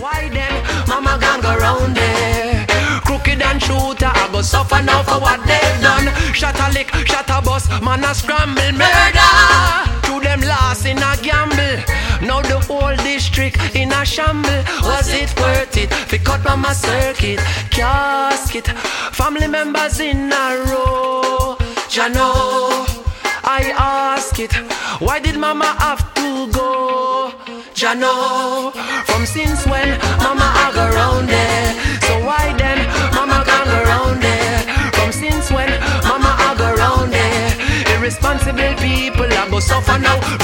why then mama gone go round there? Crooked and shooter, I go suffer now for what they've done. Shot a lick, shot a bus, man a scramble, murder. To them lost in a gamble. Now the whole district in a shamble. Was it worth it? Fi cut mama circuit, casket, family members in a row. Jano, I ask it, why did mama have to go? Jano, from since when mama I go round there? So why then mama can't go round there? From since when mama I go round there? Irresponsible people I go suffer now.